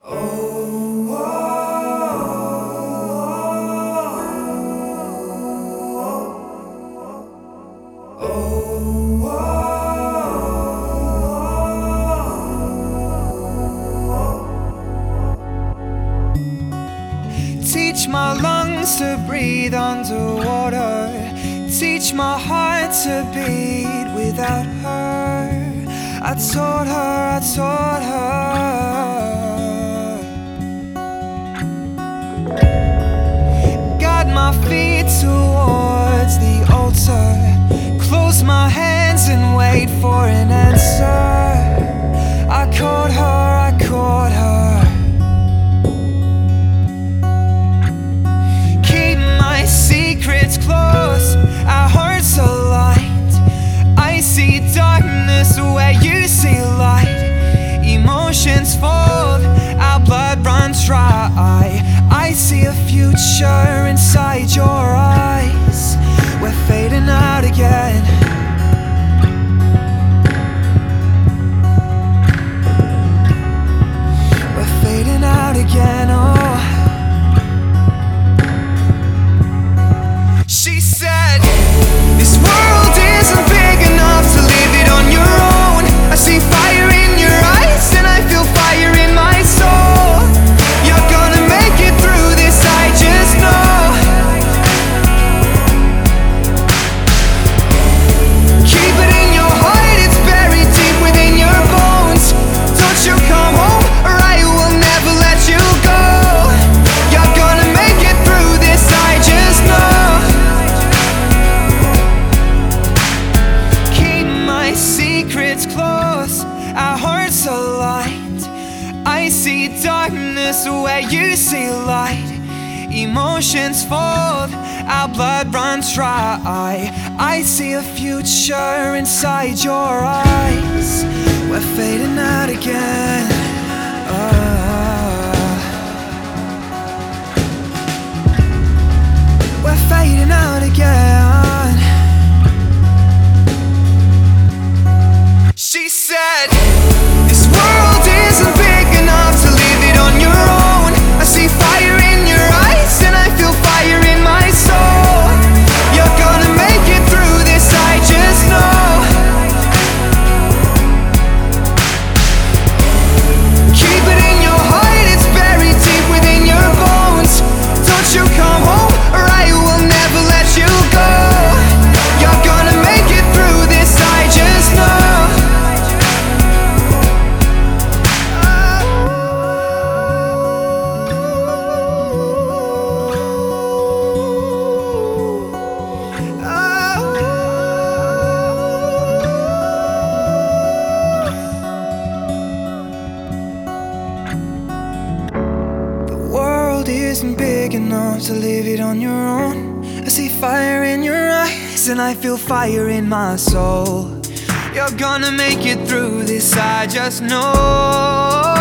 Teach my lungs to breathe underwater. Teach my heart to beat without her. I taught her. Guide my feet towards the altar. Close my hands and wait for an answer. I caught her. Secrets close, our hearts aligned. I see darkness where you see light. Emotions fold, our blood runs dry. I see a future inside your eyes. We're fading out again. We're fading out again, oh. This world isn't big enough to live it on your own. I see fire in your eyes and I feel fire in my soul. You're gonna make it through this, I just know. Keep it in your heart, it's buried deep within your bones. Don't you come home or I will never let you go. You're gonna make it through this, I just know. Secrets close, our hearts aligned. I see darkness where you see light. Emotions fold, our blood runs dry. I see a future inside your eyes. We're fading out again. We're fading out again. She said, this world isn't big enough to live it on your own. I see fire in your eyes and I feel fire in my soul. You're gonna make it through this, I just know. Keep it in your heart, it's buried deep within your bones. Don't you come home or I will never let you go. You're gonna make it through this, I just know. Isn't big enough to live it on your own. I see fire in your eyes and I feel fire in my soul. You're gonna make it through this, I just know.